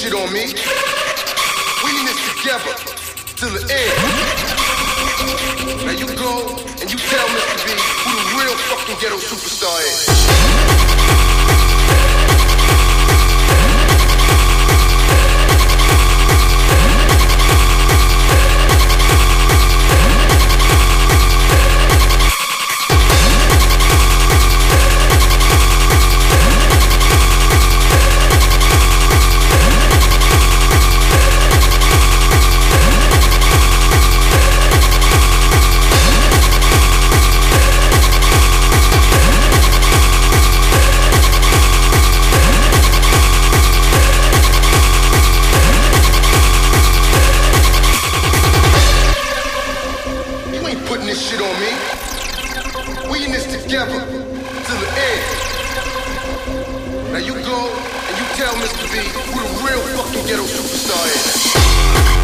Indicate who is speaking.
Speaker 1: shit on me. We in this together till the end. Now you go and you tell Mr. B who the real fucking ghetto superstar is. Shit on me. We in this together till the end. Now you go and you tell Mr. B who the real fucking ghetto superstar is.